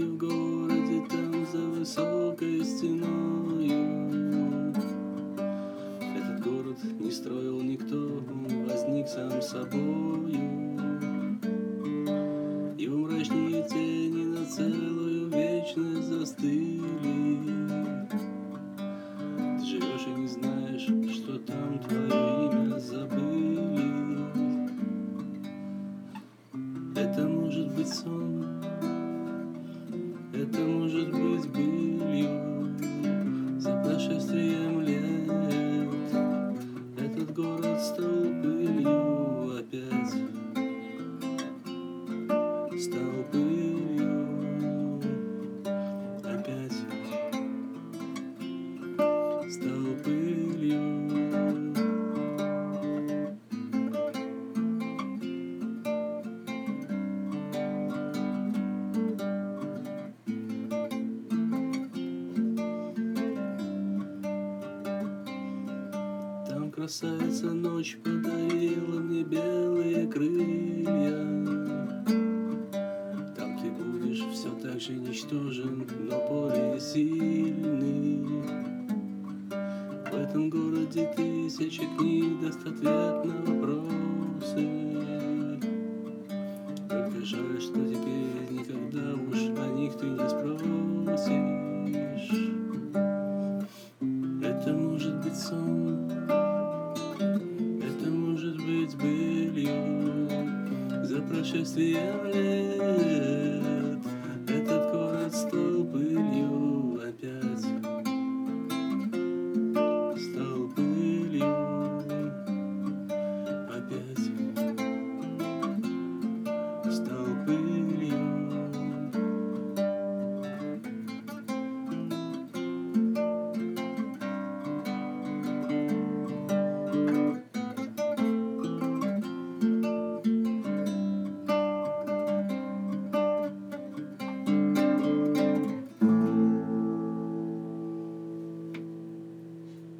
в городе, там за высокой стеною. Этот город не строил никто, он возник сам собою. Его мрачные тени на целую вечность застыли. Ты живешь и не знаешь, что там твое имя забыли. Это может быть сон, это может быть былью. За прошествием лет этот город стал пылью опять. Стал пылью опять. Стал пылью. Там красавица ночь подарила мне белые крылья. Там ты будешь все так же ничтожен, но более сильный. В этом городе тысячи книг даст ответ на вопросы. Только жаль, что теперь никогда уж о них ты не спросишь. Это может быть сон, это может быть былью. За прошествием лет